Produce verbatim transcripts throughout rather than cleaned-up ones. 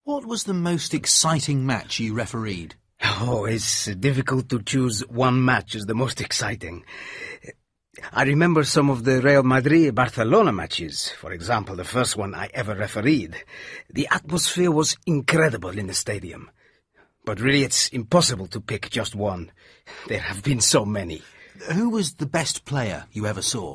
What was the most exciting match you refereed? Oh, it's difficult to choose one match as the most exciting. I remember some of the Real Madrid-Barcelona matches. For example, the first one I ever refereed. The atmosphere was incredible in the stadium. But really, it's impossible to pick just one. There have been so many. Who was the best player you ever saw?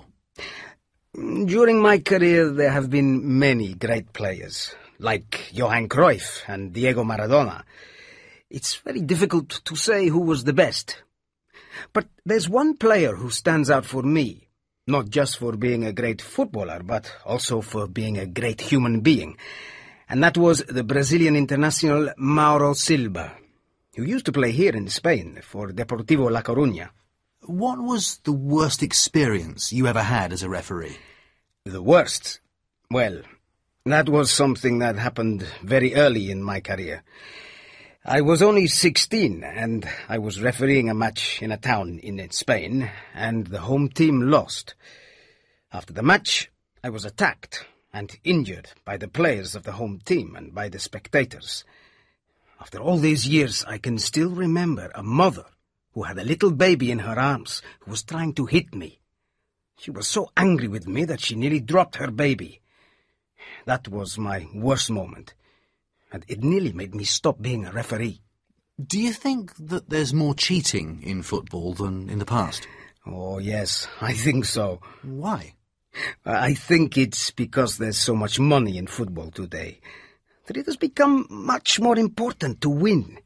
During my career, there have been many great players, like Johan Cruyff and Diego Maradona. It's very difficult to say who was the best. But there's one player who stands out for me, not just for being a great footballer, but also for being a great human being. And that was the Brazilian international Mauro Silva, who used to play here in Spain for Deportivo La Coruña. What was the worst experience you ever had as a referee? The worst? Well, that was something that happened very early in my career. I was only sixteen, and I was refereeing a match in a town in Spain, and the home team lost. After the match, I was attacked and injured by the players of the home team and by the spectators. After all these years, I can still remember a mother who had a little baby in her arms who was trying to hit me. She was so angry with me that she nearly dropped her baby. That was my worst moment, and it nearly made me stop being a referee. Do you think that there's more cheating in football than in the past? Oh, yes, I think so. Why? I think it's because there's so much money in football today that it has become much more important to win.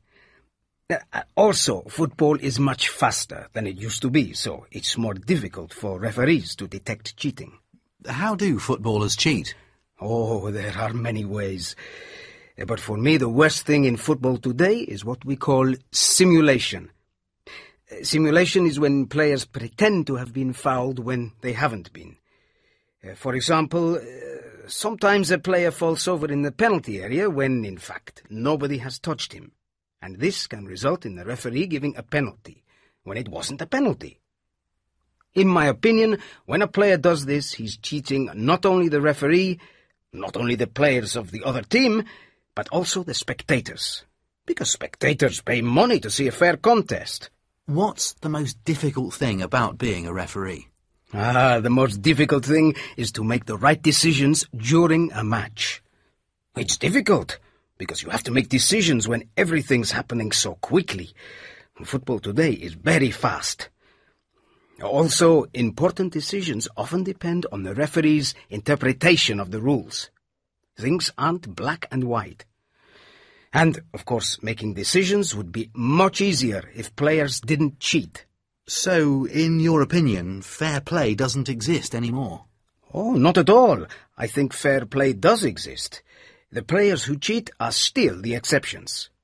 Also, football is much faster than it used to be, so it's more difficult for referees to detect cheating. How do footballers cheat? Oh, there are many ways. But for me, the worst thing in football today is what we call simulation. Simulation is when players pretend to have been fouled when they haven't been. Uh, for example, uh, sometimes a player falls over in the penalty area when, in fact, nobody has touched him. And this can result in the referee giving a penalty, when it wasn't a penalty. In my opinion, when a player does this, he's cheating not only the referee, not only the players of the other team, but also the spectators. Because spectators pay money to see a fair contest. What's the most difficult thing about being a referee? Ah, the most difficult thing is to make the right decisions during a match. It's difficult, because you have to make decisions when everything's happening so quickly. Football today is very fast. Also, important decisions often depend on the referee's interpretation of the rules. Things aren't black and white. And, of course, making decisions would be much easier if players didn't cheat. So, in your opinion, fair play doesn't exist anymore? Oh, not at all. I think fair play does exist. The players who cheat are still the exceptions.